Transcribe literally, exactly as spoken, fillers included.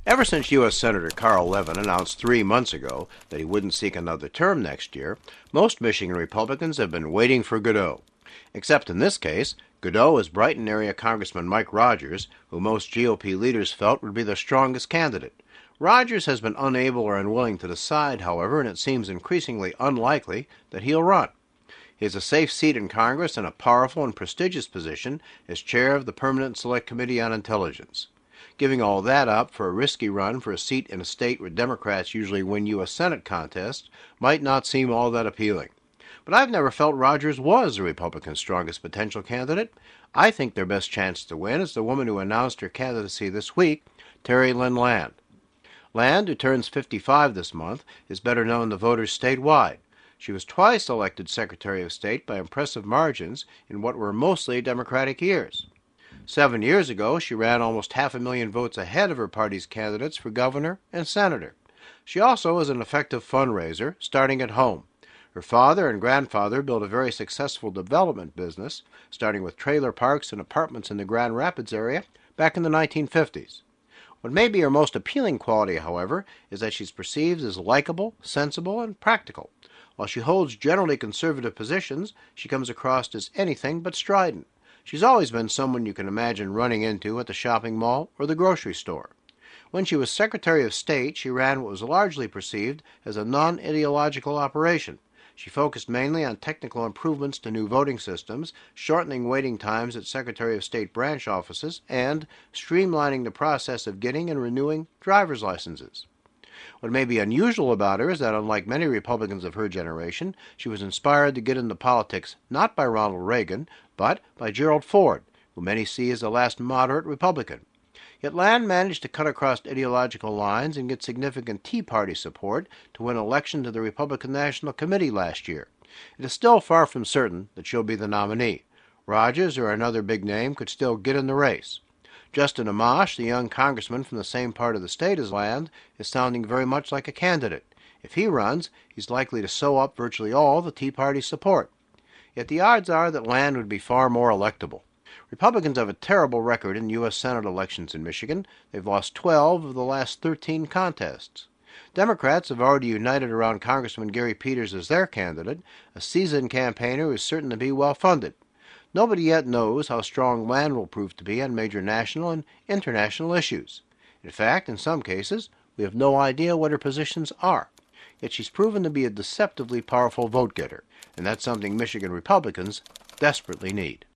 Ever since U S Senator Carl Levin announced three months ago that he wouldn't seek another term next year, most Michigan Republicans have been waiting for Godot. Except in this case, Godot is Brighton area Congressman Mike Rogers, who most G O P leaders felt would be the strongest candidate. Rogers has been unable or unwilling to decide, however, and it seems increasingly unlikely that he'll run. He has a safe seat in Congress and a powerful and prestigious position as chair of the Permanent Select Committee on Intelligence. Giving all that up for a risky run for a seat in a state where Democrats usually win U S Senate contests might not seem all that appealing. But I've never felt Rogers was the Republicans' strongest potential candidate. I think their best chance to win is the woman who announced her candidacy this week, Terry Lynn Land. Land, who turns fifty-five this month, is better known to voters statewide. She was twice elected Secretary of State by impressive margins in what were mostly Democratic years. Seven years ago, she ran almost half a million votes ahead of her party's candidates for governor and senator. She also was an effective fundraiser, starting at home. Her father and grandfather built a very successful development business, starting with trailer parks and apartments in the Grand Rapids area back in the nineteen fifties. What may be her most appealing quality, however, is that she's perceived as likable, sensible, and practical. While she holds generally conservative positions, she comes across as anything but strident. She's always been someone you can imagine running into at the shopping mall or the grocery store. When she was Secretary of State, she ran what was largely perceived as a non-ideological operation. She focused mainly on technical improvements to new voting systems, shortening waiting times at Secretary of State branch offices, and streamlining the process of getting and renewing driver's licenses. What may be unusual about her is that, unlike many Republicans of her generation, she was inspired to get into politics not by Ronald Reagan, but by Gerald Ford, who many see as the last moderate Republican. Yet Land managed to cut across ideological lines and get significant Tea Party support to win election to the Republican National Committee last year. It is still far from certain that she'll be the nominee. Rogers or another big name could still get in the race. Justin Amash, the young congressman from the same part of the state as Land, is sounding very much like a candidate. If he runs, he's likely to sew up virtually all the Tea Party support. Yet the odds are that Land would be far more electable. Republicans have a terrible record in U S Senate elections in Michigan. They've lost twelve of the last thirteen contests. Democrats have already united around Congressman Gary Peters as their candidate, a seasoned campaigner who is certain to be well-funded. Nobody yet knows how strong Land will prove to be on major national and international issues. In fact, in some cases, we have no idea what her positions are. Yet she's proven to be a deceptively powerful vote-getter, and that's something Michigan Republicans desperately need.